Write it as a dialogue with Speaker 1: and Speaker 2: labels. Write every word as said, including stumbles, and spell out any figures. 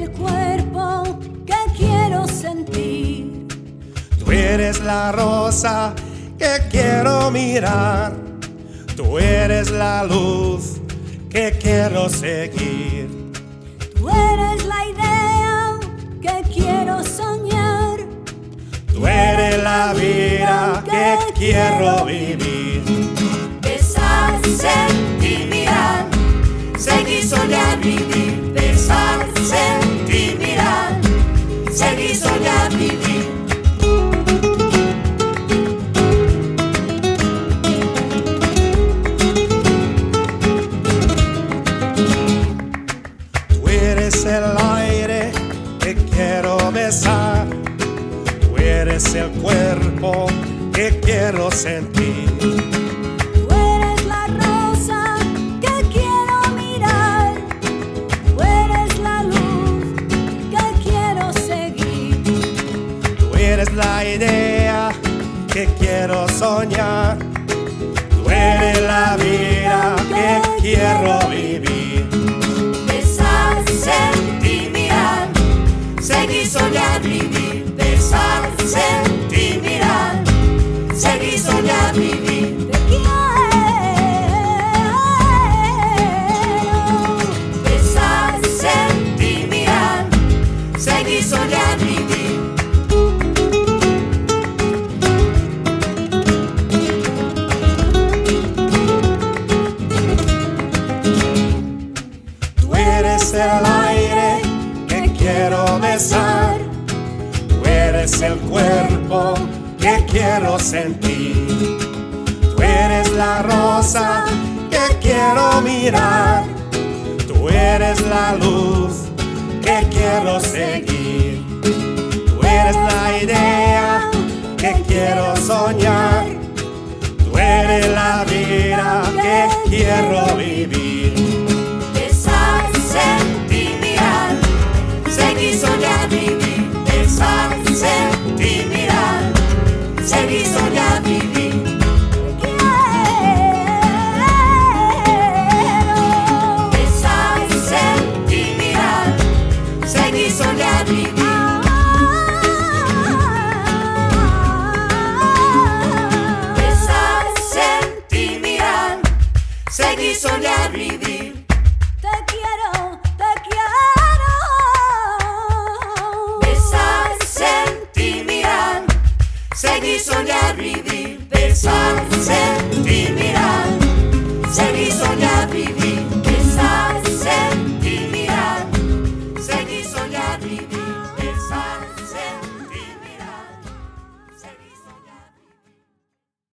Speaker 1: el cuerpo que quiero sentir.
Speaker 2: Tú eres la rosa que quiero mirar. Tú eres la luz que quiero seguir.
Speaker 1: Tú eres la idea que quiero soñar.
Speaker 2: Tú eres la vida que quiero vivir.
Speaker 1: Besar, sentir, mirar, seguir, soñar, vivir. Besar, sentir, mirar, seguir, soñar, vivir.
Speaker 2: Tú eres el aire que quiero besar. Tú eres el cuerpo que quiero sentir.
Speaker 1: Tú eres la rosa que quiero mirar. Tú eres la luz que quiero seguir.
Speaker 2: Tú eres la idea que quiero soñar. Tú eres la vida que quiero vivir.
Speaker 1: Besar, sentir, mirar, seguir, soñar, vivir. Besar, sentir, mirar, seguir, soñar, vivir. Te quiero. Besar, sentir, mirar, seguir, soñar, vivir.
Speaker 2: Tú eres el aire que quiero besar. Tú eres el cuerpo que quiero sentir. Tú eres la rosa que quiero mirar. Tú eres la luz que quiero seguir. Tú eres la idea que quiero soñar. Tú eres la vida que quiero vivir.
Speaker 1: Besar, sentir, mirar, seguir, soñar, vivir. Besar, sentir, mirar, seguir, soñar, vivir. Te quiero. Besar, sentir, mirar, seguir, soñar, vivir. Besar, sentir, mirar, seguir, soñar, vivir. Te quiero, te quiero. Besar, sentir, mirar, seguir, soñar, vivir. Besar, sentir, mirar, seguir, soñar.